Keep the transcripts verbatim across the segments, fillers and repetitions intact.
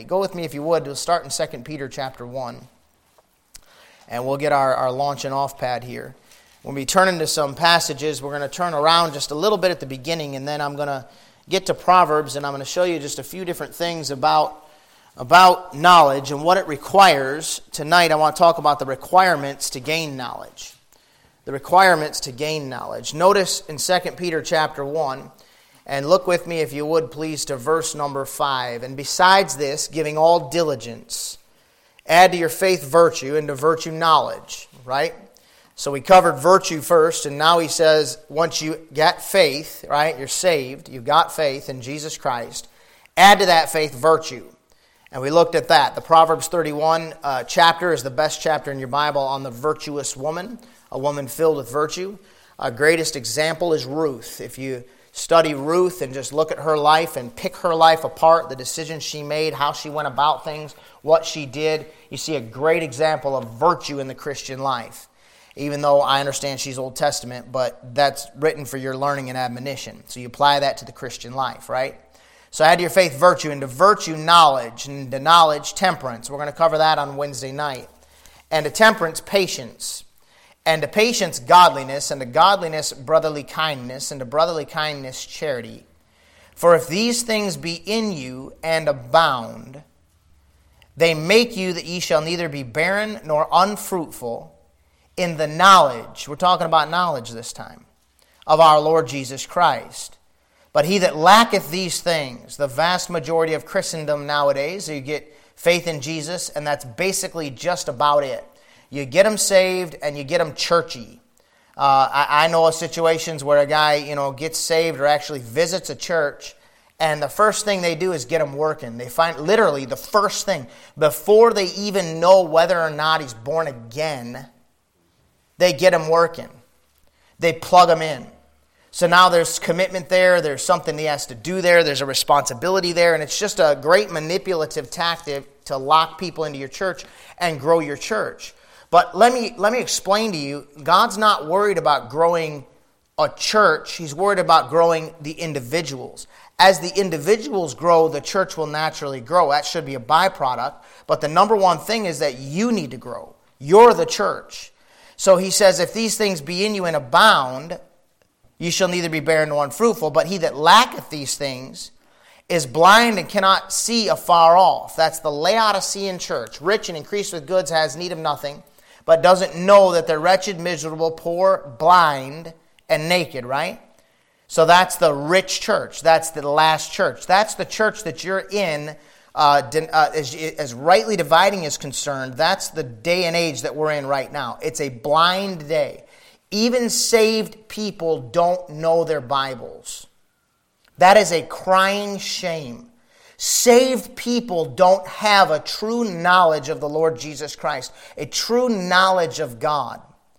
Go with me if you would. We'll start in Second Peter chapter one. And we'll get our, our launching off pad here. When we turn into some passages, we're going to turn around just a little bit at the beginning, and then I'm going to get to Proverbs, and I'm going to show you just a few different things about, about knowledge and what it requires. Tonight I want to talk about the requirements to gain knowledge. The requirements to gain knowledge. Notice in Second Peter chapter one, and look with me, if you would, please, to verse number five. And besides this, giving all diligence, add to your faith virtue, and to virtue knowledge, right? So we covered virtue first, and now he says, once you get faith, right, you're saved, you've got faith in Jesus Christ, add to that faith virtue. And we looked at that. The Proverbs thirty-one uh, chapter is the best chapter in your Bible on the virtuous woman, a woman filled with virtue. Our greatest example is Ruth. If you study Ruth and just look at her life and pick her life apart, the decisions she made, how she went about things, what she did, you see a great example of virtue in the Christian life. Even though I understand she's Old Testament, but that's written for your learning and admonition. So you apply that to the Christian life, right? So add to your faith virtue, and to virtue knowledge, and to knowledge temperance. We're going to cover that on Wednesday night. And to temperance patience. And to patience, godliness, and to godliness, brotherly kindness, and to brotherly kindness, charity. For if these things be in you and abound, they make you that ye shall neither be barren nor unfruitful in the knowledge, we're talking about knowledge this time, of our Lord Jesus Christ. But he that lacketh these things, the vast majority of Christendom nowadays, you get faith in Jesus, and that's basically just about it. You get them saved, and you get them churchy. Uh, I, I know of situations where a guy, you know, gets saved or actually visits a church, and the first thing they do is get him working. They find, literally, the first thing, before they even know whether or not he's born again, they get him working. They plug him in. So now there's commitment there, there's something he has to do there, there's a responsibility there, and it's just a great manipulative tactic to lock people into your church and grow your church. But let me let me explain to you, God's not worried about growing a church. He's worried about growing the individuals. As the individuals grow, the church will naturally grow. That should be a byproduct. But the number one thing is that you need to grow. You're the church. So he says, if these things be in you and abound, ye shall neither be barren nor unfruitful. But he that lacketh these things is blind and cannot see afar off. That's the Laodicean church. Rich and increased with goods, has need of nothing, but doesn't know that they're wretched, miserable, poor, blind, and naked, right? So that's the rich church. That's the last church. That's the church that you're in, uh, uh, as, as rightly dividing is concerned. That's the day and age that we're in right now. It's a blind day. Even saved people don't know their Bibles. That is a crying shame. Saved people don't have a true knowledge of the Lord Jesus Christ, a true knowledge of God.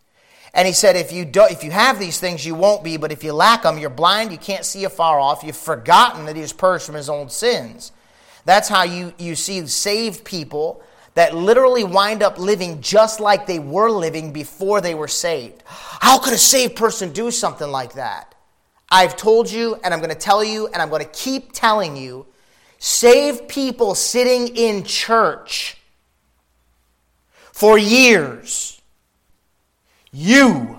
And he said, if you do, if you have these things, you won't be, but if you lack them, you're blind, you can't see afar off, you've forgotten that he was purged from his own sins. That's how you, you see saved people that literally wind up living just like they were living before they were saved. How could a saved person do something like that? I've told you, and I'm going to tell you, and I'm going to keep telling you, saved people sitting in church for years, you,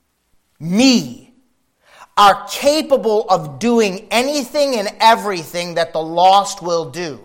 me, are capable of doing anything and everything that the lost will do.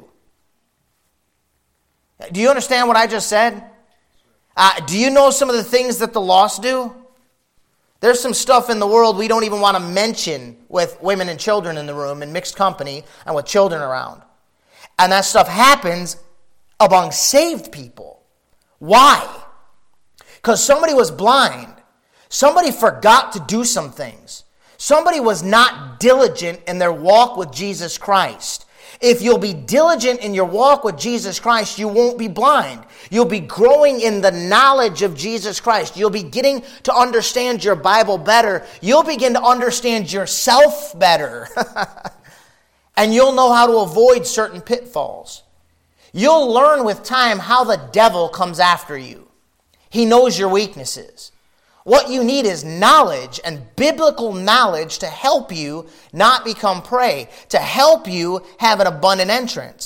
Do you understand what I just said? Uh, do you know some of the things that the lost do? There's some stuff in the world we don't even want to mention with women and children in the room in mixed company and with children around. And that stuff happens among saved people. Why? Because somebody was blind. Somebody forgot to do some things. Somebody was not diligent in their walk with Jesus Christ. If you'll be diligent in your walk with Jesus Christ, you won't be blind. You'll be growing in the knowledge of Jesus Christ. You'll be getting to understand your Bible better. You'll begin to understand yourself better. And you'll know how to avoid certain pitfalls. You'll learn with time how the devil comes after you. He knows your weaknesses. What you need is knowledge and biblical knowledge to help you not become prey, to help you have an abundant entrance.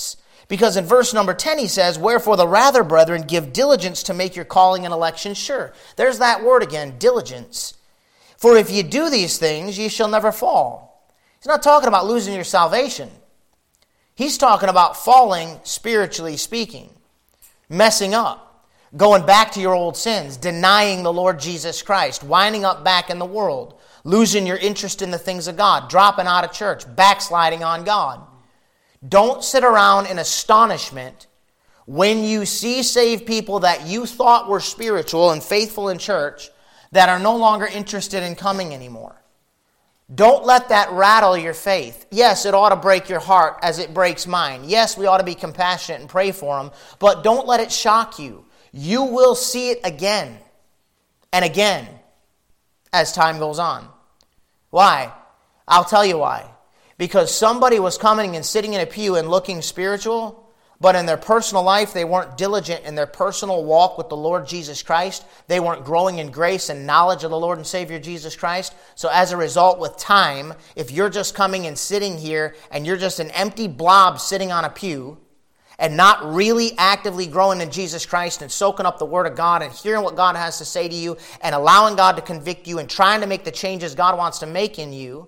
Because in verse number ten he says, wherefore the rather, brethren, give diligence to make your calling and election sure. There's that word again, diligence. For if you do these things, ye shall never fall. He's not talking about losing your salvation. He's talking about falling, spiritually speaking, messing up, going back to your old sins, denying the Lord Jesus Christ, winding up back in the world, losing your interest in the things of God, dropping out of church, backsliding on God. Don't sit around in astonishment when you see saved people that you thought were spiritual and faithful in church that are no longer interested in coming anymore. Don't let that rattle your faith. Yes, it ought to break your heart as it breaks mine. Yes, we ought to be compassionate and pray for them, but don't let it shock you. You will see it again and again as time goes on. Why? I'll tell you why. Because somebody was coming and sitting in a pew and looking spiritual, but in their personal life, they weren't diligent in their personal walk with the Lord Jesus Christ. They weren't growing in grace and knowledge of the Lord and Savior Jesus Christ. So as a result, with time, if you're just coming and sitting here and you're just an empty blob sitting on a pew and not really actively growing in Jesus Christ and soaking up the Word of God and hearing what God has to say to you and allowing God to convict you and trying to make the changes God wants to make in you,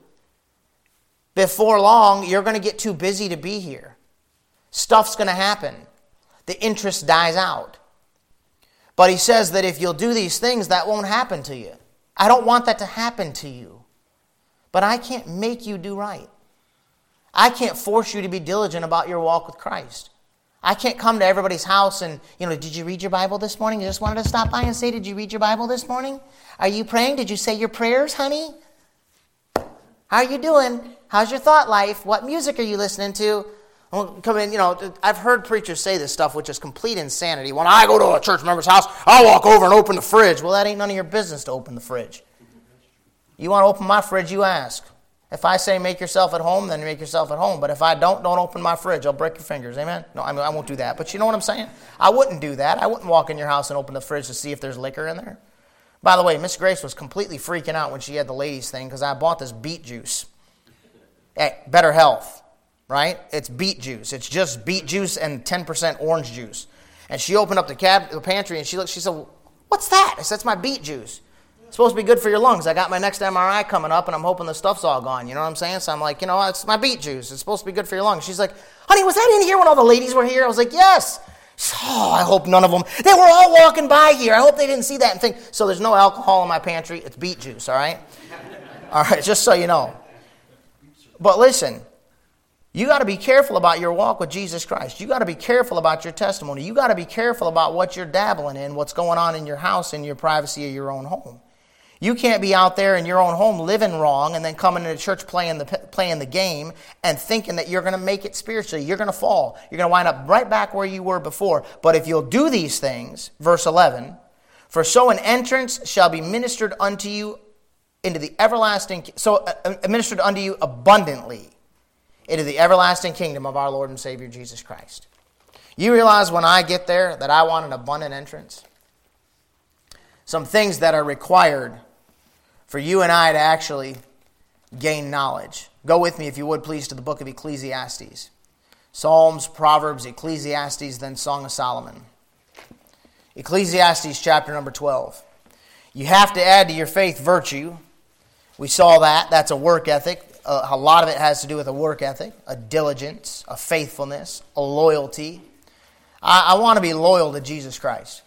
before long, you're going to get too busy to be here. Stuff's going to happen. The interest dies out. But he says that if you'll do these things, that won't happen to you. I don't want that to happen to you. But I can't make you do right. I can't force you to be diligent about your walk with Christ. I can't come to everybody's house and, you know, did you read your Bible this morning? You just wanted to stop by and say, did you read your Bible this morning? Are you praying? Did you say your prayers, honey? How are you doing? How's your thought life? What music are you listening to? Come in, you know, I've heard preachers say this stuff, which is complete insanity. When I go to a church member's house, I'll walk over and open the fridge. Well, that ain't none of your business to open the fridge. You want to open my fridge, you ask. If I say make yourself at home, then make yourself at home. But if I don't, don't open my fridge. I'll break your fingers. Amen? No, I mean, I won't do that. But you know what I'm saying? I wouldn't do that. I wouldn't walk in your house and open the fridge to see if there's liquor in there. By the way, Miss Grace was completely freaking out when she had the ladies thing because I bought this beet juice. Hey, Better Health, right? It's beet juice. It's just beet juice and ten percent orange juice. And she opened up the cab, the pantry and she looked. She said, what's that? I said, that's my beet juice. It's supposed to be good for your lungs. I got my next M R I coming up and I'm hoping the stuff's all gone. You know what I'm saying? So I'm like, you know, it's my beet juice. It's supposed to be good for your lungs. She's like, honey, was that in here when all the ladies were here? I was like, yes. Said, oh, I hope none of them. They were all walking by here. I hope they didn't see that and think. So there's no alcohol in my pantry. It's beet juice, all right? All right, just so you know. But listen, you got to be careful about your walk with Jesus Christ. You got to be careful about your testimony. You got to be careful about what you're dabbling in, what's going on in your house, in your privacy of your own home. You can't be out there in your own home living wrong and then coming into church playing the playing the game and thinking that you're going to make it spiritually. You're going to fall. You're going to wind up right back where you were before. But if you'll do these things, verse eleven, for so an entrance shall be ministered unto you into the everlasting, so uh, administered unto you abundantly into the everlasting kingdom of our Lord and Savior Jesus Christ. You realize when I get there that I want an abundant entrance? Some things that are required for you and I to actually gain knowledge. Go with me, if you would, please, to the book of Ecclesiastes. Psalms, Proverbs, Ecclesiastes, then Song of Solomon. Ecclesiastes chapter number twelve. You have to add to your faith virtue. We saw that. That's a work ethic. Uh, a lot of it has to do with a work ethic, a diligence, a faithfulness, a loyalty. I, I want to be loyal to Jesus Christ.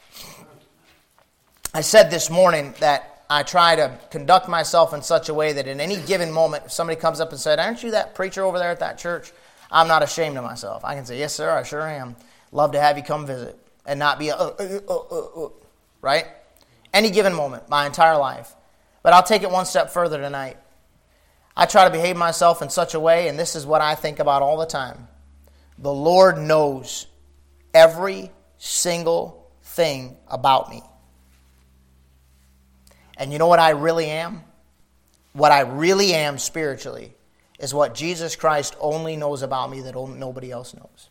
I said this morning that I try to conduct myself in such a way that in any given moment, if somebody comes up and said, aren't you that preacher over there at that church? I'm not ashamed of myself. I can say, yes, sir, I sure am. Love to have you come visit. And not be, a, uh, uh, uh, uh, uh, right? Any given moment, my entire life. But I'll take it one step further tonight. I try to behave myself in such a way, and this is what I think about all the time. The Lord knows every single thing about me. And you know what I really am? What I really am spiritually is what Jesus Christ only knows about me that nobody else knows.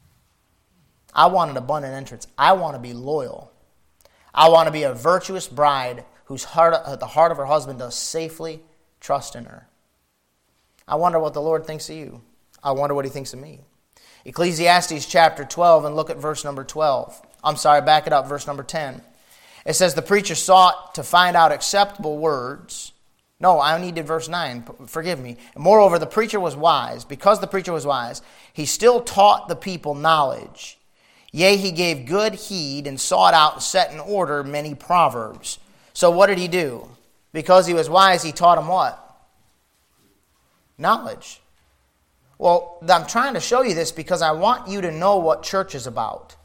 I want an abundant entrance. I want to be loyal. I want to be a virtuous bride whose heart, the heart of her husband does safely trust in her. I wonder what the Lord thinks of you. I wonder what he thinks of me. Ecclesiastes chapter twelve, and look at verse number twelve. I'm sorry, back it up, verse number ten. It says, the preacher sought to find out acceptable words. No, I needed verse nine. Forgive me. Moreover, the preacher was wise. Because the preacher was wise, he still taught the people knowledge. Yea, he gave good heed and sought out and set in order many proverbs. So what did he do? Because he was wise, he taught them what? Knowledge. Well, I'm trying to show you this because I want you to know what church is about.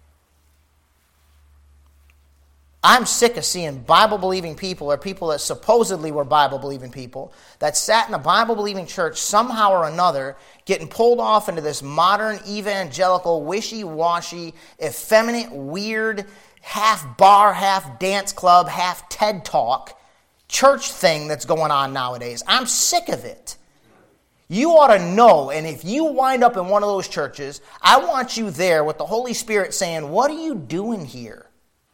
I'm sick of seeing Bible-believing people, or people that supposedly were Bible-believing people, that sat in a Bible-believing church somehow or another, getting pulled off into this modern, evangelical, wishy-washy, effeminate, weird, half bar, half dance club, half TED Talk church thing that's going on nowadays. I'm sick of it. You ought to know, and if you wind up in one of those churches, I want you there with the Holy Spirit saying, what are you doing here?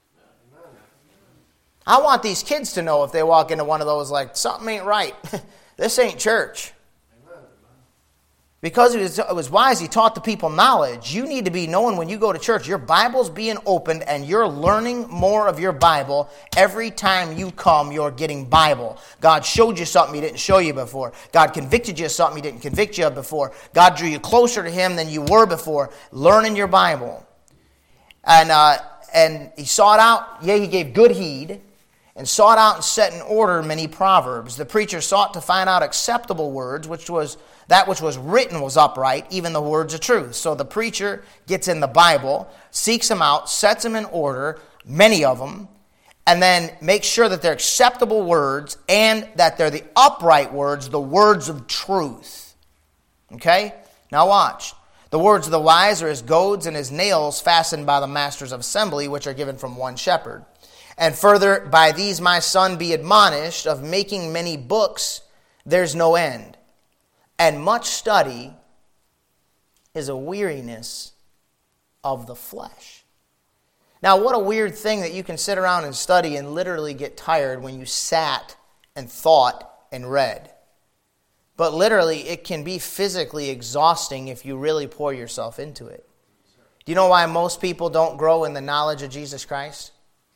I want these kids to know if they walk into one of those, like, something ain't right. This ain't church. Because he was, it was wise, he taught the people knowledge. You need to be knowing when you go to church, your Bible's being opened and you're learning more of your Bible. Every time you come, you're getting Bible. God showed you something he didn't show you before. God convicted you of something he didn't convict you of before. God drew you closer to him than you were before. Learning your Bible. And, uh, and he sought out, yea, he gave good heed, and sought out and set in order many proverbs. The preacher sought to find out acceptable words, which was that which was written was upright, even the words of truth. So the preacher gets in the Bible, seeks them out, sets them in order, many of them, and then makes sure that they're acceptable words and that they're the upright words, the words of truth. Okay? Now watch. The words of the wise are as goads and as nails fastened by the masters of assembly, which are given from one shepherd. And further, by these my son be admonished, of making many books, there's no end. And much study is a weariness of the flesh. Now, what a weird thing that you can sit around and study and literally get tired when you sat and thought and read. But literally, it can be physically exhausting if you really pour yourself into it. Do you know why most people don't grow in the knowledge of Jesus Christ?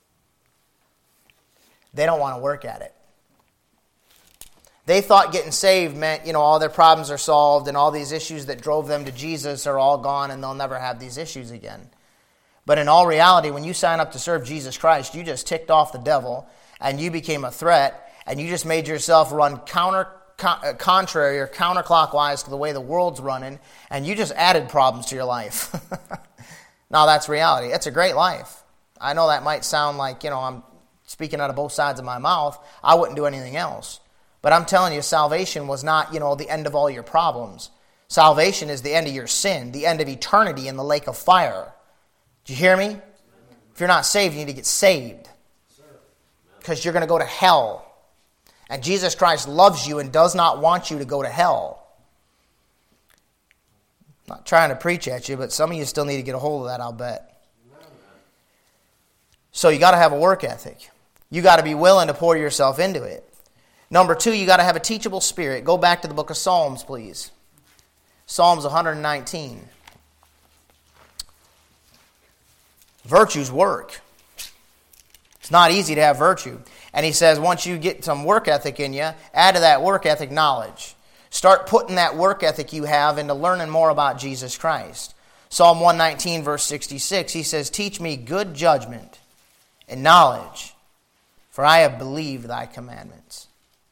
They don't want to work at it. They thought getting saved meant, you know, all their problems are solved and all these issues that drove them to Jesus are all gone and they'll never have these issues again. But in all reality, when you sign up to serve Jesus Christ, you just ticked off the devil and you became a threat and you just made yourself run counter, con- contrary or counterclockwise to the way the world's running, and you just added problems to your life. Now that's reality. It's a great life. I know that might sound like, you know, I'm speaking out of both sides of my mouth. I wouldn't do anything else. But I'm telling you, salvation was not, you know, the end of all your problems. Salvation is the end of your sin, the end of eternity in the lake of fire. Do you hear me? If you're not saved, you need to get saved. Because you're going to go to hell. And Jesus Christ loves you and does not want you to go to hell. I'm not trying to preach at you, but some of you still need to get a hold of that, I'll bet. So you got to have a work ethic. You got to be willing to pour yourself into it. Number two, you got to have a teachable spirit. Go back to the book of Psalms, please. Psalms one nineteen. Virtues work. It's not easy to have virtue. And he says, once you get some work ethic in you, add to that work ethic knowledge. Start putting that work ethic you have into learning more about Jesus Christ. Psalm one nineteen, verse sixty-six, he says, teach me good judgment and knowledge, for I have believed thy commandments.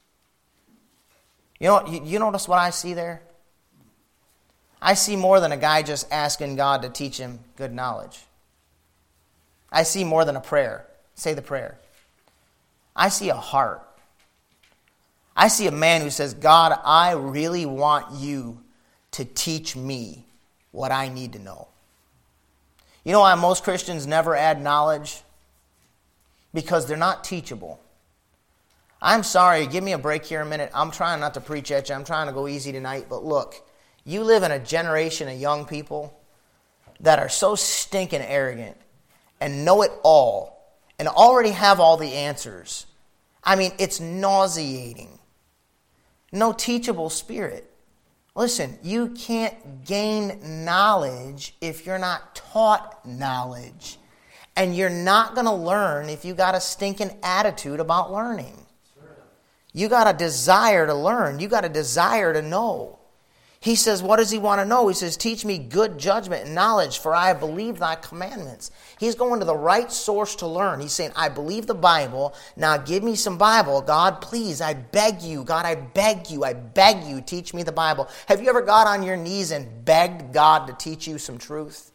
You know, you, you notice what I see there? I see more than a guy just asking God to teach him good knowledge. I see more than a prayer. Say the prayer. I see a heart. I see a man who says, God, I really want you to teach me what I need to know. You know why most Christians never add knowledge? Because they're not teachable. I'm sorry, give me a break here a minute. I'm trying not to preach at you. I'm trying to go easy tonight. But look, you live in a generation of young people that are so stinking arrogant and know it all and already have all the answers. I mean, it's nauseating. No teachable spirit. Listen, you can't gain knowledge if you're not taught knowledge. And you're not going to learn if you got a stinking attitude about learning. You got a desire to learn. You got a desire to know. He says, what does he want to know? He says, teach me good judgment and knowledge, for I believe thy commandments. He's going to the right source to learn. He's saying, I believe the Bible. Now give me some Bible. God, please, I beg you. God, I beg you. I beg you, teach me the Bible. Have you ever got on your knees and begged God to teach you some truth?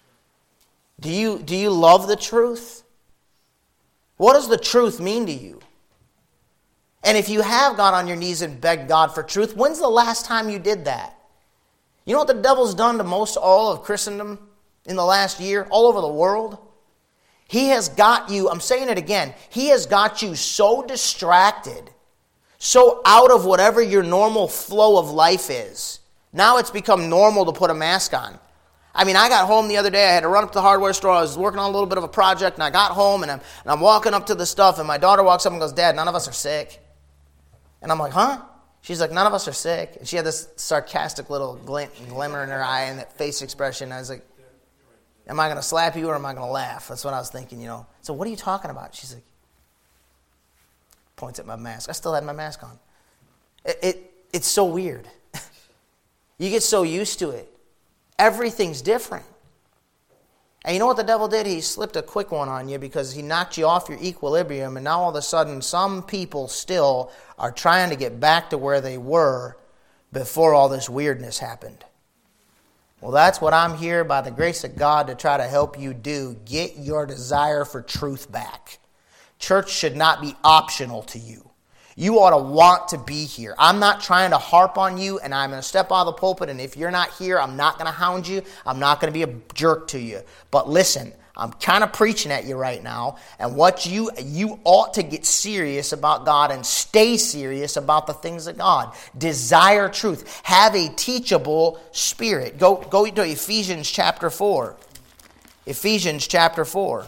Do you, do you love the truth? What does the truth mean to you? And if you have got on your knees and begged God for truth, when's the last time you did that? You know what the devil's done to most all of Christendom in the last year, all over the world? He has got you, I'm saying it again, he has got you so distracted, so out of whatever your normal flow of life is. Now it's become normal to put a mask on. I mean, I got home the other day, I had to run up to the hardware store, I was working on a little bit of a project, and I got home, and I'm, and I'm walking up to the stuff, and my daughter walks up and goes, Dad, none of us are sick. And I'm like, huh? She's like, none of us are sick. And she had this sarcastic little glint and glimmer in her eye and that face expression. I was like, am I going to slap you or am I going to laugh? That's what I was thinking, you know. So what are you talking about? She's like, points at my mask. I still had my mask on. It, it It's so weird. You get so used to it. Everything's different. And you know what the devil did? He slipped a quick one on you because he knocked you off your equilibrium, and now all of a sudden some people still are trying to get back to where they were before all this weirdness happened. Well, that's what I'm here by the grace of God to try to help you do. Get your desire for truth back. Church should not be optional to you. You ought to want to be here. I'm not trying to harp on you, and I'm going to step out of the pulpit, and if you're not here, I'm not going to hound you. I'm not going to be a jerk to you. But listen, I'm kind of preaching at you right now, and what you you ought to get serious about God and stay serious about the things of God. Desire truth. Have a teachable spirit. Go, go to Ephesians chapter four. Ephesians chapter four.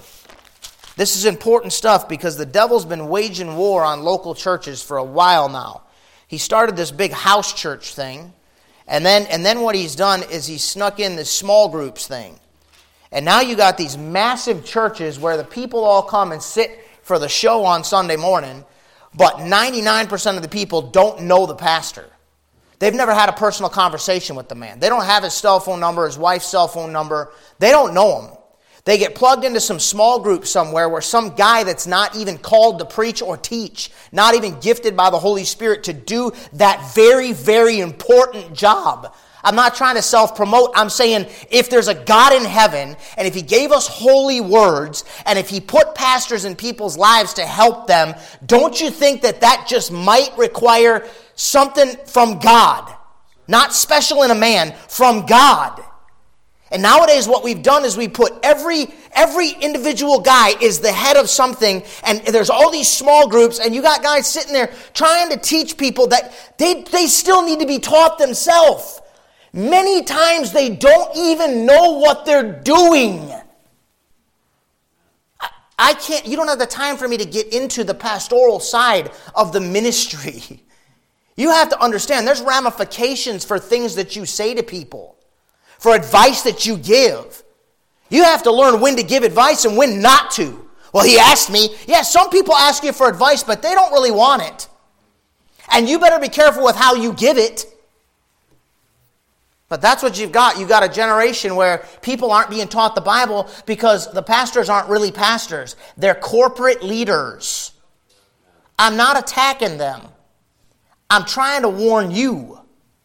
This is important stuff because the devil's been waging war on local churches for a while now. He started this big house church thing, and then and then what he's done is he snuck in this small groups thing. And now you got these massive churches where the people all come and sit for the show on Sunday morning, but ninety-nine percent of the people don't know the pastor. They've never had a personal conversation with the man. They don't have his cell phone number, his wife's cell phone number. They don't know him. They get plugged into some small group somewhere where some guy that's not even called to preach or teach, not even gifted by the Holy Spirit to do that very, very important job. I'm not trying to self-promote. I'm saying if there's a God in heaven, and if He gave us holy words, and if He put pastors in people's lives to help them, don't you think that that just might require something from God? Not special in a man, from God. And nowadays what we've done is we put every every individual guy is the head of something, and there's all these small groups, and you got guys sitting there trying to teach people that they, they still need to be taught themselves. Many times they don't even know what they're doing. I, I can't, you don't have the time for me to get into the pastoral side of the ministry. You have to understand there's ramifications for things that you say to people. For advice that you give. You have to learn when to give advice and when not to. Well, he asked me. Yeah, some people ask you for advice, but they don't really want it. And you better be careful with how you give it. But that's what you've got. You've got a generation where people aren't being taught the Bible because the pastors aren't really pastors. They're corporate leaders. I'm not attacking them. I'm trying to warn you.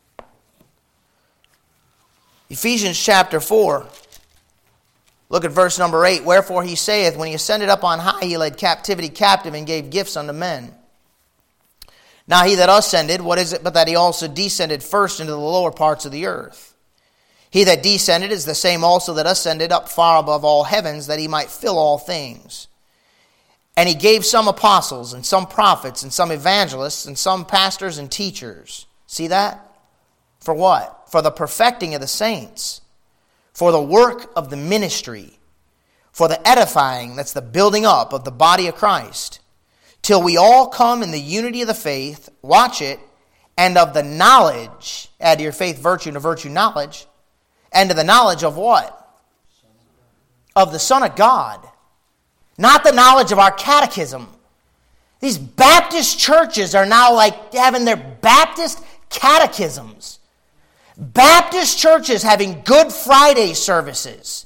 Ephesians chapter four. Look at verse number eight. Wherefore he saith, when he ascended up on high, he led captivity captive and gave gifts unto men. Now he that ascended, what is it but that he also descended first into the lower parts of the earth? He that descended is the same also that ascended up far above all heavens, that he might fill all things. And he gave some apostles, and some prophets, and some evangelists, and some pastors and teachers. See that? For what? For the perfecting of the saints, for the work of the ministry, for the edifying, that's the building up of the body of Christ, till we all come in the unity of the faith, watch it, and of the knowledge, add to your faith virtue, and to virtue knowledge, and to the knowledge of what? Of the Son of God. Not the knowledge of our catechism. These Baptist churches are now like having their Baptist catechisms. Baptist churches having Good Friday services.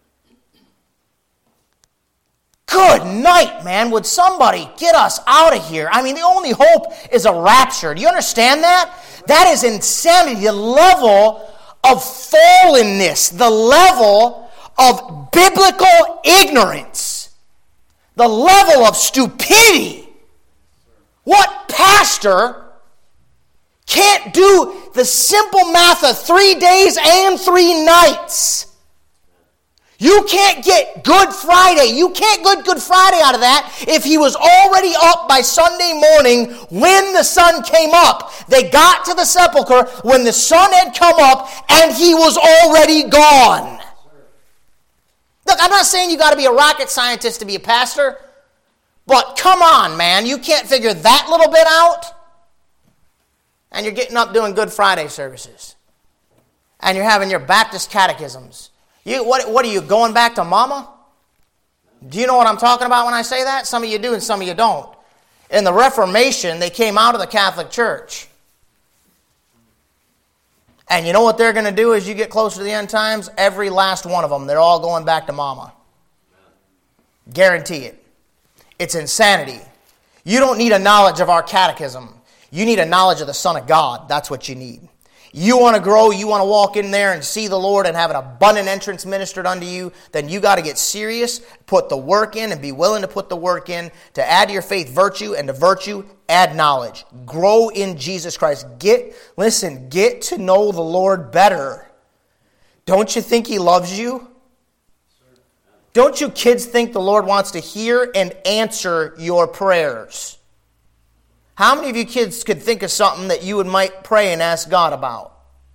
Good night, man. Would somebody get us out of here? I mean, the only hope is a rapture. Do you understand that? That is insanity. The level of fallenness, the level of biblical ignorance, the level of stupidity. What pastor can't do the simple math of three days and three nights? You can't get Good Friday. You can't get Good Friday out of that if he was already up by Sunday morning when the sun came up. They got to the sepulcher when the sun had come up and he was already gone. Look, I'm not saying you got to be a rocket scientist to be a pastor, but come on, man. You can't figure that little bit out? And you're getting up doing Good Friday services. And you're having your Baptist catechisms. You, what, what are you, going back to mama? Do you know what I'm talking about when I say that? Some of you do and some of you don't. In the Reformation, they came out of the Catholic Church. And you know what they're going to do as you get closer to the end times? Every last one of them, they're all going back to mama. Guarantee it. It's insanity. You don't need a knowledge of our catechism. You need a knowledge of the Son of God. That's what you need. You want to grow, you want to walk in there and see the Lord and have an abundant entrance ministered unto you, then you got to get serious, put the work in, and be willing to put the work in to add to your faith virtue, and to virtue add knowledge. Grow in Jesus Christ. Get, listen, get to know the Lord better. Don't you think He loves you? Don't you kids think the Lord wants to hear and answer your prayers? How many of you kids could think of something that you would might pray and ask God about?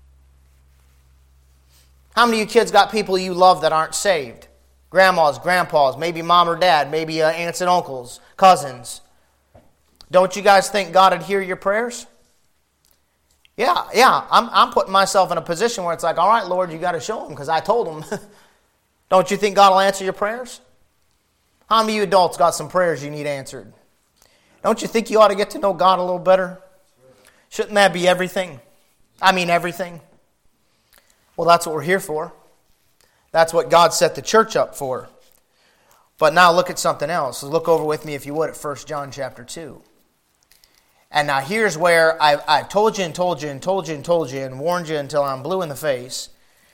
How many of you kids got people you love that aren't saved? Grandmas, grandpas, maybe mom or dad, maybe uh, aunts and uncles, cousins. Don't you guys think God would hear your prayers? Yeah, yeah. I'm, I'm putting myself in a position where it's like, all right, Lord, you got to show him because I told him. Don't you think God will answer your prayers? How many of you adults got some prayers you need answered? Don't you think you ought to get to know God a little better? Shouldn't that be everything? I mean everything. Well, that's what we're here for. That's what God set the church up for. But now look at something else. Look over with me, if you would, at First John chapter two. And now here's where I've, I've told you and told you and told you and told you and warned you until I'm blue in the face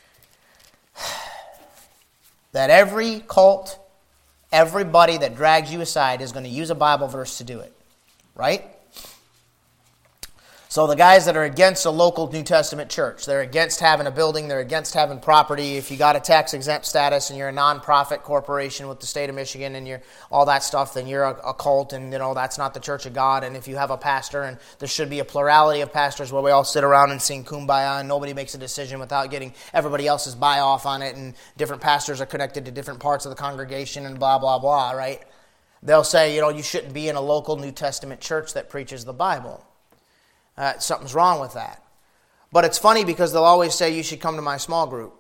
that every cult, everybody that drags you aside is going to use a Bible verse to do it. Right? So the guys that are against a local New Testament church, they're against having a building, they're against having property. If you got a tax-exempt status and you're a non-profit corporation with the state of Michigan and you're all that stuff, then you're a, a cult and, you know, that's not the church of God. And if you have a pastor, and there should be a plurality of pastors where we all sit around and sing Kumbaya and nobody makes a decision without getting everybody else's buy-off on it, and different pastors are connected to different parts of the congregation and blah, blah, blah, right? They'll say, you know, you shouldn't be in a local New Testament church that preaches the Bible. Uh, something's wrong with that. But it's funny because they'll always say you should come to my small group.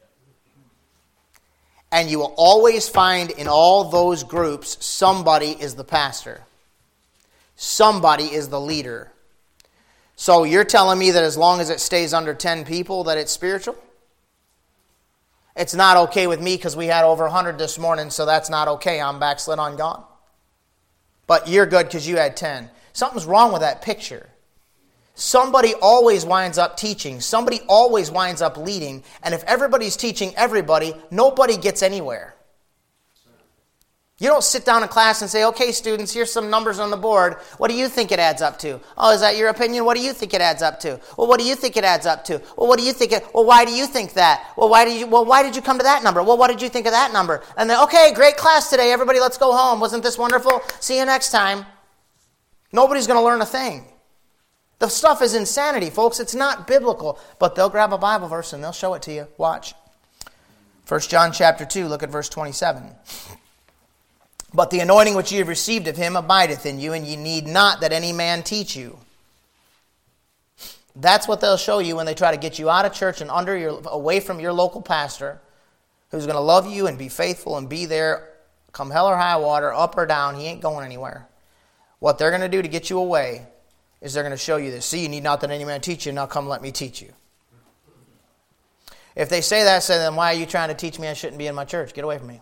And you will always find in all those groups somebody is the pastor. Somebody is the leader. So you're telling me that as long as it stays under ten people that it's spiritual? It's not okay with me because we had over one hundred this morning, so that's not okay. I'm backslid on God. But you're good because you had ten. Something's wrong with that picture. Somebody always winds up teaching. Somebody always winds up leading. And if everybody's teaching everybody, nobody gets anywhere. You don't sit down in class and say, okay, students, here's some numbers on the board. What do you think it adds up to? Oh, is that your opinion? What do you think it adds up to? Well, what do you think it adds up to? Well, what do you think it, well, why do you think that? Well, why did you, well, why did you come to that number? Well, what did you think of that number? And then, okay, great class today. Everybody, let's go home. Wasn't this wonderful? See you next time. Nobody's going to learn a thing. The stuff is insanity, folks. It's not biblical. But they'll grab a Bible verse and they'll show it to you. Watch. First John chapter two, look at verse twenty-seven. But the anointing which ye have received of him abideth in you, and ye need not that any man teach you. That's what they'll show you when they try to get you out of church and under your, away from your local pastor, who's going to love you and be faithful and be there, come hell or high water, up or down. He ain't going anywhere. What they're going to do to get you away is they're going to show you this. See, you need not that any man teach you. Now come let me teach you. If they say that, say then why are you trying to teach me I shouldn't be in my church? Get away from me.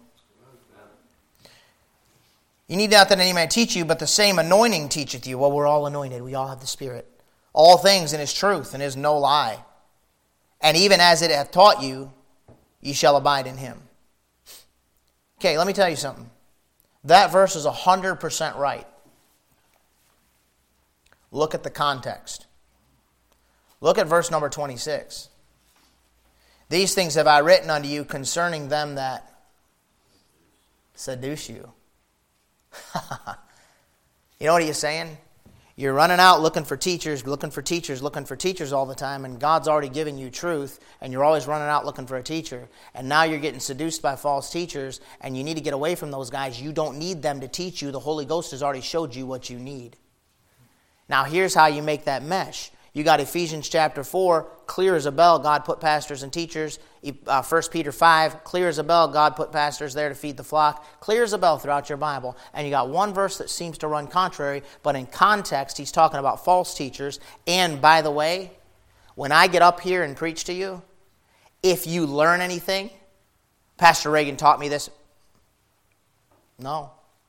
You need not that any man teach you, but the same anointing teacheth you. Well, we're all anointed. We all have the Spirit. All things in His truth and is no lie. And even as it hath taught you, ye shall abide in Him. Okay, let me tell you something. That verse is one hundred percent right. Look at the context. Look at verse number twenty-six. These things have I written unto you concerning them that seduce you. You know what he's saying? You're running out looking for teachers, looking for teachers, looking for teachers all the time, and God's already given you truth, and you're always running out looking for a teacher. And now you're getting seduced by false teachers, and you need to get away from those guys. You don't need them to teach you. The Holy Ghost has already showed you what you need. Now here's how you make that mesh. You got Ephesians chapter four, clear as a bell, God put pastors and teachers. Uh, First Peter five, clear as a bell, God put pastors there to feed the flock. Clear as a bell throughout your Bible. And you got one verse that seems to run contrary, but in context, he's talking about false teachers. And by the way, when I get up here and preach to you, if you learn anything, Pastor Reagan taught me this. No.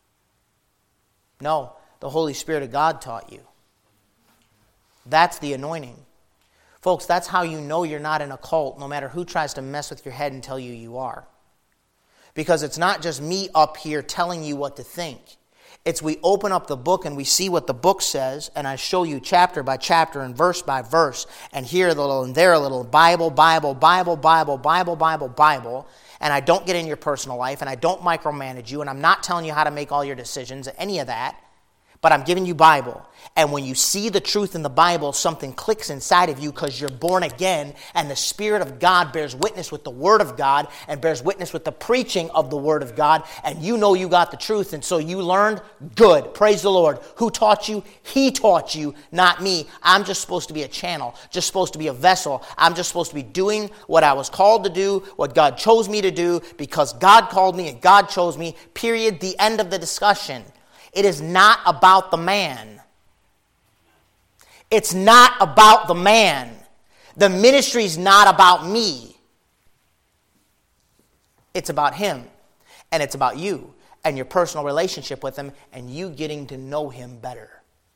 No, the Holy Spirit of God taught you. That's the anointing. Folks, that's how you know you're not in a cult, no matter who tries to mess with your head and tell you you are. Because it's not just me up here telling you what to think. It's we open up the book and we see what the book says, and I show you chapter by chapter and verse by verse, and here a little and there a little, Bible, Bible, Bible, Bible, Bible, Bible, Bible, and I don't get in your personal life, and I don't micromanage you, and I'm not telling you how to make all your decisions, any of that. But I'm giving you Bible. And when you see the truth in the Bible, something clicks inside of you because you're born again. And the Spirit of God bears witness with the Word of God and bears witness with the preaching of the Word of God. And you know you got the truth. And so you learned good. Praise the Lord. Who taught you? He taught you, not me. I'm just supposed to be a channel. Just supposed to be a vessel. I'm just supposed to be doing what I was called to do, what God chose me to do, because God called me and God chose me. Period. The end of the discussion. It is not about the man. It's not about the man. The ministry is not about me. It's about Him. And it's about you and your personal relationship with Him and you getting to know Him better.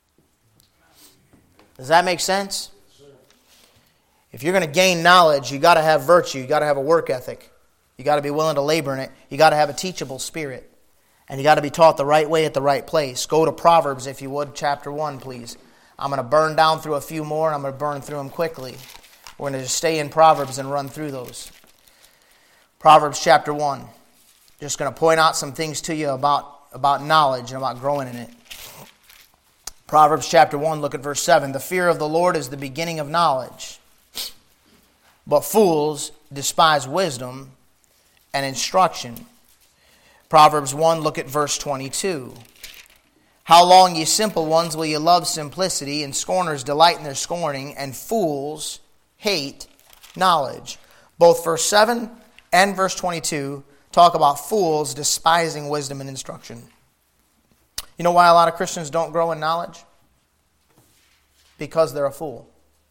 Does that make sense? If you're going to gain knowledge, you got to have virtue. You got to have a work ethic. You got to be willing to labor in it. You got to have a teachable spirit. And you got to be taught the right way at the right place. Go to Proverbs, if you would, chapter one, please. I'm going to burn down through a few more, and I'm going to burn through them quickly. We're going to just stay in Proverbs and run through those. Proverbs chapter one. Just going to point out some things to you about, about knowledge and about growing in it. Proverbs chapter one, look at verse seven. The fear of the Lord is the beginning of knowledge, but fools despise wisdom and instruction. Proverbs one, look at verse twenty-two. How long, ye simple ones, will ye love simplicity, and scorners delight in their scorning, and fools hate knowledge. Both verse seven and verse twenty-two talk about fools despising wisdom and instruction. You know why a lot of Christians don't grow in knowledge? Because they're a fool.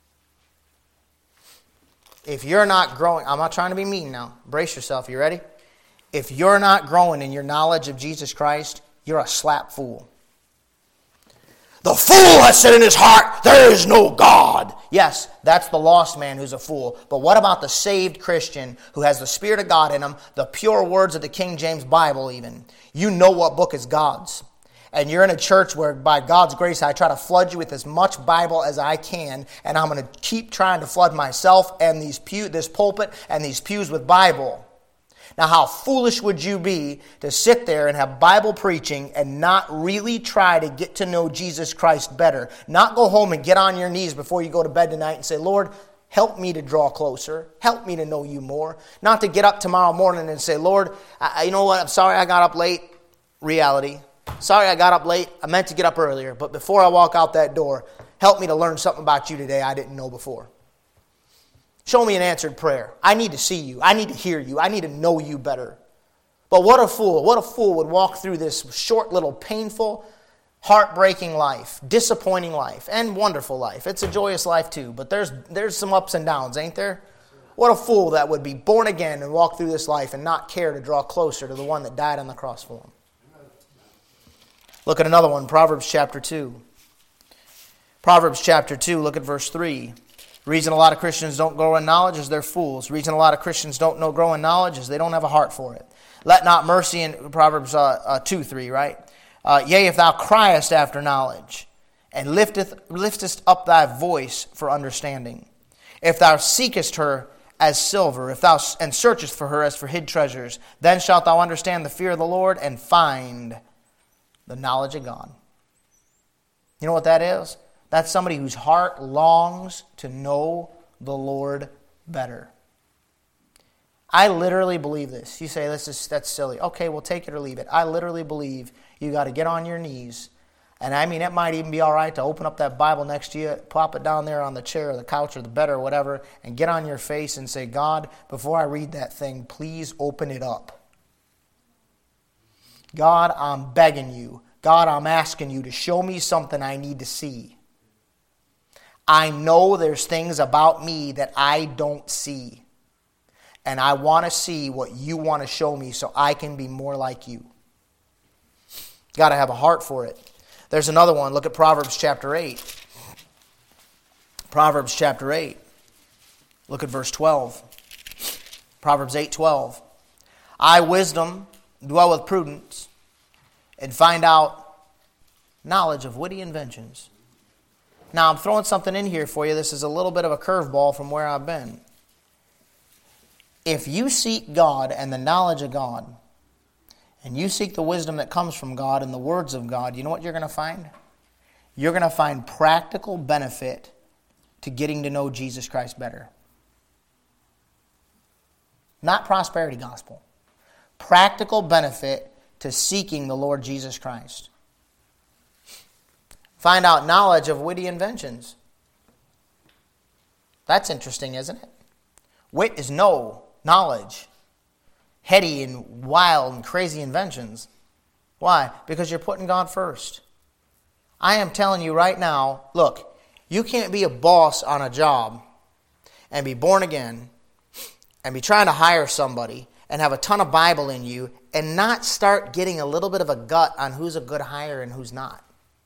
If you're not growing, I'm not trying to be mean now. Brace yourself. You ready? If you're not growing in your knowledge of Jesus Christ, you're a slap fool. The fool has said in his heart, there is no God. Yes, that's the lost man who's a fool. But what about the saved Christian who has the Spirit of God in him, the pure words of the King James Bible even? You know what book is God's. And you're in a church where by God's grace I try to flood you with as much Bible as I can, and I'm going to keep trying to flood myself and these pew, this pulpit and these pews with Bible. Now, how foolish would you be to sit there and have Bible preaching and not really try to get to know Jesus Christ better? Not go home and get on your knees before you go to bed tonight and say, Lord, help me to draw closer. Help me to know you more. Not to get up tomorrow morning and say, Lord, I, you know what? I'm sorry I got up late. Reality. Sorry I got up late. I meant to get up earlier. But before I walk out that door, help me to learn something about you today I didn't know before. Show me an answered prayer. I need to see you. I need to hear you. I need to know you better. But what a fool, what a fool would walk through this short little painful, heartbreaking life, disappointing life, and wonderful life. It's a joyous life too, but there's there's some ups and downs, ain't there? What a fool that would be born again and walk through this life and not care to draw closer to the one that died on the cross for him. Look at another one, Proverbs chapter two. Proverbs chapter two, look at verse three. The reason a lot of Christians don't grow in knowledge is they're fools. The reason a lot of Christians don't know grow in knowledge is they don't have a heart for it. Let not mercy, in Proverbs uh, uh, two three, right? Uh, Yea, if thou criest after knowledge, and lifteth, liftest up thy voice for understanding. If thou seekest her as silver, if thou and searchest for her as for hid treasures, then shalt thou understand the fear of the Lord and find the knowledge of God. You know what that is? That's somebody whose heart longs to know the Lord better. I literally believe this. You say, this is that's silly. Okay, well, take it or leave it. I literally believe you got to get on your knees. And I mean, it might even be all right to open up that Bible next to you, plop it down there on the chair or the couch or the bed or whatever, and get on your face and say, God, before I read that thing, please open it up. God, I'm begging you. God, I'm asking you to show me something I need to see. I know there's things about me that I don't see. And I want to see what you want to show me so I can be more like you. Got to have a heart for it. There's another one. Look at Proverbs chapter eight. Proverbs chapter eight. Look at verse twelve. Proverbs eight twelve. I, wisdom, dwell with prudence, and find out knowledge of witty inventions. Now, I'm throwing something in here for you. This is a little bit of a curveball from where I've been. If you seek God and the knowledge of God, and you seek the wisdom that comes from God and the words of God, you know what you're going to find? You're going to find practical benefit to getting to know Jesus Christ better. Not prosperity gospel. Practical benefit to seeking the Lord Jesus Christ. Find out knowledge of witty inventions. That's interesting, isn't it? Wit is know, knowledge. Heady and wild and crazy inventions. Why? Because you're putting God first. I am telling you right now, look, you can't be a boss on a job and be born again and be trying to hire somebody and have a ton of Bible in you and not start getting a little bit of a gut on who's a good hire and who's not.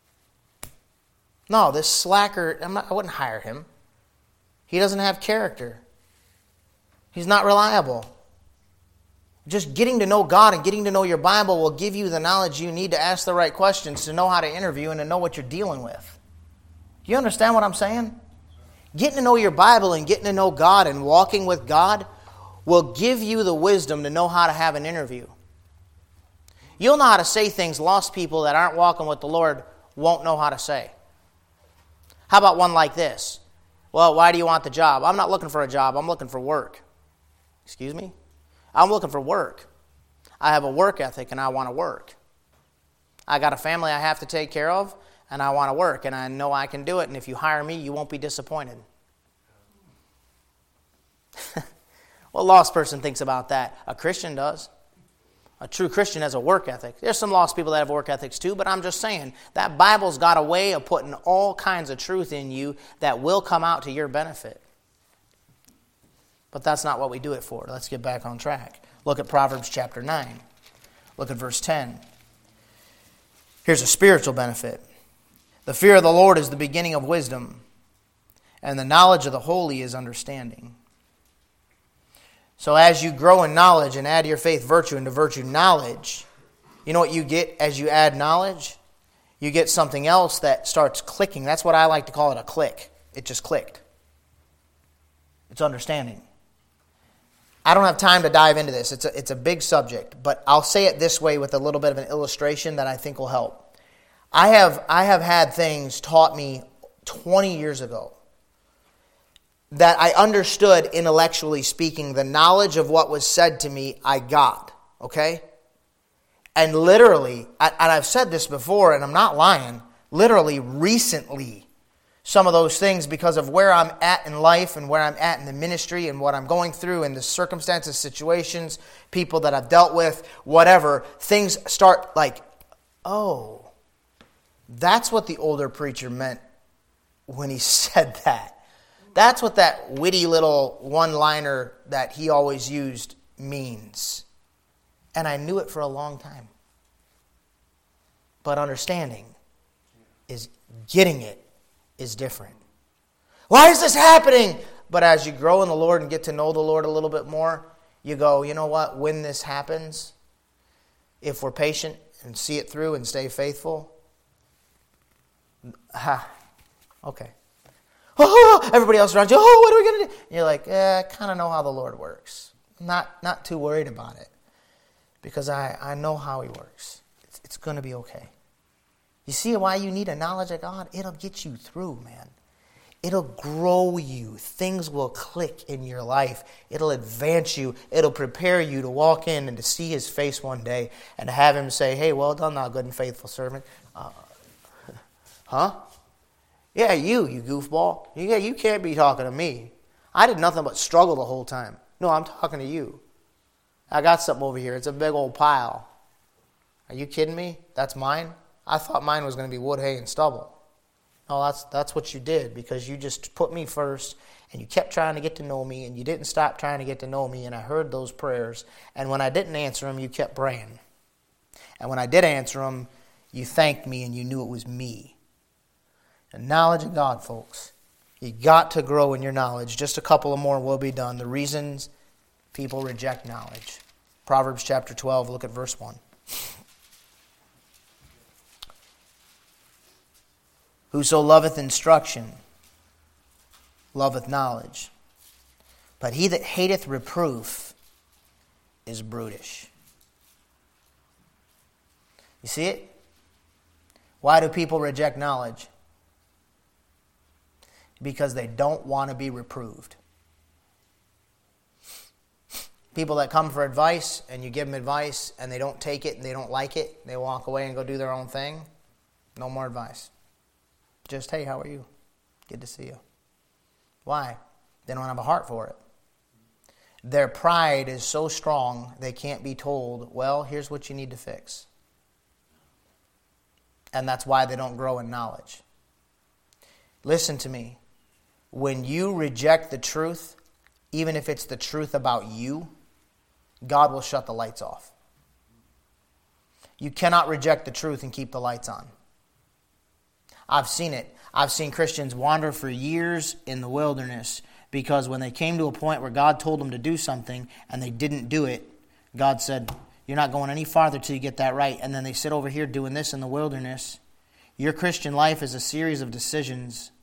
No, this slacker, I'm not, I wouldn't hire him. He doesn't have character. He's not reliable. Just getting to know God and getting to know your Bible will give you the knowledge you need to ask the right questions, to know how to interview and to know what you're dealing with. Do you understand what I'm saying? Getting to know your Bible and getting to know God and walking with God will give you the wisdom to know how to have an interview. You'll know how to say things lost people that aren't walking with the Lord won't know how to say. How about one like this? Well, why do you want the job? I'm not looking for a job. I'm looking for work. Excuse me? I'm looking for work. I have a work ethic and I want to work. I got a family I have to take care of and I want to work and I know I can do it, and if you hire me, you won't be disappointed. What lost person thinks about that? A Christian does. A true Christian has a work ethic. There's some lost people that have work ethics too, but I'm just saying, that Bible's got a way of putting all kinds of truth in you that will come out to your benefit. But that's not what we do it for. Let's get back on track. Look at Proverbs chapter nine. Look at verse ten. Here's a spiritual benefit. The fear of the Lord is the beginning of wisdom, and the knowledge of the holy is understanding. So as you grow in knowledge and add your faith virtue into virtue knowledge, you know what you get as you add knowledge? You get something else that starts clicking. That's what I like to call it, a click. It just clicked. It's understanding. I don't have time to dive into this. It's a, it's a big subject, but I'll say it this way with a little bit of an illustration that I think will help. I have I have had things taught me twenty years ago that I understood, intellectually speaking, the knowledge of what was said to me, I got, okay? And literally, and I've said this before, and I'm not lying, literally recently, some of those things because of where I'm at in life and where I'm at in the ministry and what I'm going through and the circumstances, situations, people that I've dealt with, whatever, things start like, oh, that's what the older preacher meant when he said that. That's what that witty little one-liner that he always used means. And I knew it for a long time. But understanding is getting it is different. Why is this happening? But as you grow in the Lord and get to know the Lord a little bit more, you go, you know what? When this happens, if we're patient and see it through and stay faithful, ha, okay. Oh, everybody else around you, oh, what are we going to do? And you're like, eh, I kind of know how the Lord works. Not, not too worried about it because I, I know how He works. It's, it's going to be okay. You see why you need a knowledge of God? It'll get you through, man. It'll grow you. Things will click in your life. It'll advance you. It'll prepare you to walk in and to see His face one day and to have Him say, hey, well done, thou good and faithful servant. Uh, huh? Yeah, you, you goofball. Yeah, you can't be talking to me. I did nothing but struggle the whole time. No, I'm talking to you. I got something over here. It's a big old pile. Are you kidding me? That's mine? I thought mine was going to be wood, hay, and stubble. No, that's that's what you did because you just put me first and you kept trying to get to know me and you didn't stop trying to get to know me and I heard those prayers. And when I didn't answer them, you kept praying. And when I did answer them, you thanked me and you knew it was me. The knowledge of God, folks. You got to grow in your knowledge. Just a couple of more will be done. The reasons people reject knowledge. Proverbs chapter twelve, look at verse one. Whoso loveth instruction, loveth knowledge. But he that hateth reproof is brutish. You see it? Why do people reject knowledge? Because they don't want to be reproved. People that come for advice and you give them advice and they don't take it and they don't like it, they walk away and go do their own thing, no more advice. Just, hey, how are you? Good to see you. Why? They don't have a heart for it. Their pride is so strong they can't be told, well, here's what you need to fix. And that's why they don't grow in knowledge. Listen to me. When you reject the truth, even if it's the truth about you, God will shut the lights off. You cannot reject the truth and keep the lights on. I've seen it. I've seen Christians wander for years in the wilderness because when they came to a point where God told them to do something and they didn't do it, God said, you're not going any farther till you get that right. And then they sit over here doing this in the wilderness. Your Christian life is a series of decisions.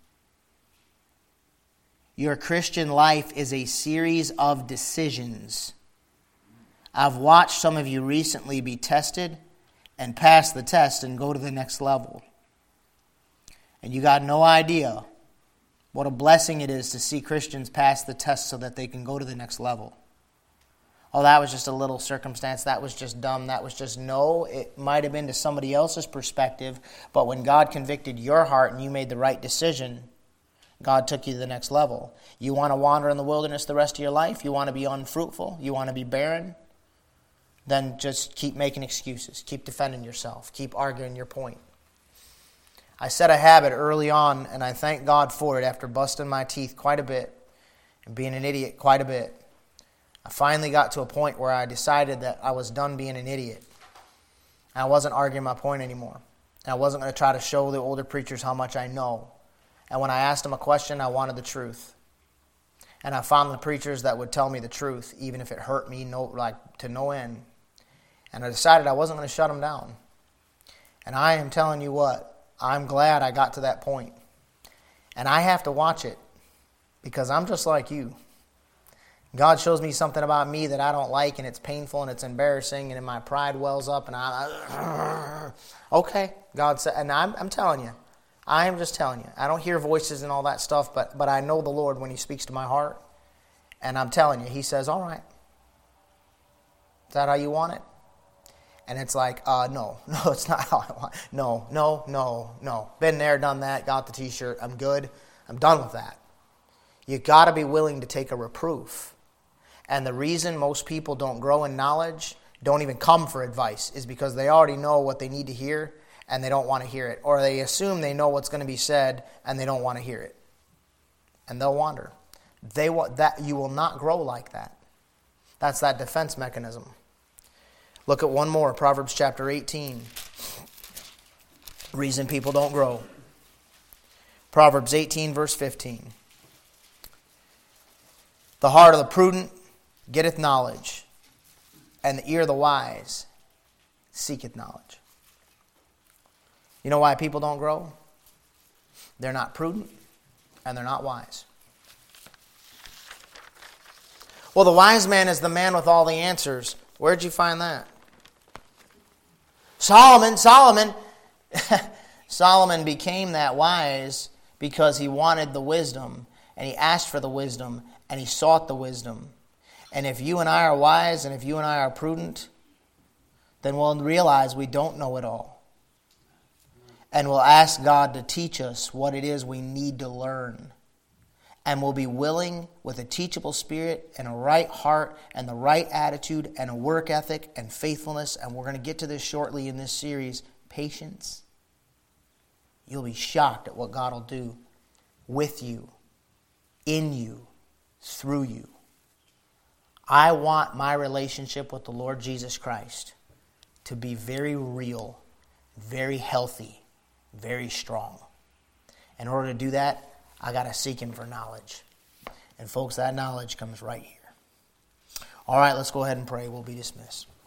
Your Christian life is a series of decisions. I've watched some of you recently be tested and pass the test and go to the next level. And you got no idea what a blessing it is to see Christians pass the test so that they can go to the next level. Oh, that was just a little circumstance. That was just dumb. That was just no. It might have been to somebody else's perspective. But when God convicted your heart and you made the right decision, God took you to the next level. You want to wander in the wilderness the rest of your life? You want to be unfruitful? You want to be barren? Then just keep making excuses. Keep defending yourself. Keep arguing your point. I set a habit early on, and I thank God for it after busting my teeth quite a bit and being an idiot quite a bit. I finally got to a point where I decided that I was done being an idiot. I wasn't arguing my point anymore. And I wasn't going to try to show the older preachers how much I know. And when I asked them a question, I wanted the truth. And I found the preachers that would tell me the truth, even if it hurt me no, like to no end. And I decided I wasn't going to shut them down. And I am telling you what, I'm glad I got to that point. And I have to watch it because I'm just like you. God shows me something about me that I don't like and it's painful and it's embarrassing and then my pride wells up and I, okay, God said, and I'm, I'm telling you, I am just telling you. I don't hear voices and all that stuff, but, but I know the Lord when He speaks to my heart. And I'm telling you, He says, all right. Is that how you want it? And it's like, uh, no, no, it's not how I want. No, no, no, no. Been there, done that, got the t-shirt, I'm good. I'm done with that. You got to be willing to take a reproof. And the reason most people don't grow in knowledge, don't even come for advice, is because they already know what they need to hear and they don't want to hear it. Or they assume they know what's going to be said and they don't want to hear it. And they'll wander. They wa- that you will not grow like that. That's that defense mechanism. Look at one more, Proverbs chapter eighteen. Reason people don't grow. Proverbs eighteen, verse fifteen. The heart of the prudent getteth knowledge, and the ear of the wise seeketh knowledge. You know why people don't grow? They're not prudent, and they're not wise. Well, the wise man is the man with all the answers. Where'd you find that? Solomon, Solomon, Solomon became that wise because he wanted the wisdom, and he asked for the wisdom, and he sought the wisdom. And if you and I are wise, and if you and I are prudent, then we'll realize we don't know it all. And we'll ask God to teach us what it is we need to learn. And we'll be willing, with a teachable spirit and a right heart and the right attitude and a work ethic and faithfulness, and we're going to get to this shortly in this series, patience. You'll be shocked at what God will do with you, in you, through you. I want my relationship with the Lord Jesus Christ to be very real, very healthy, very strong. In order to do that, I got to seek Him for knowledge. And folks, that knowledge comes right here. All right, let's go ahead and pray. We'll be dismissed.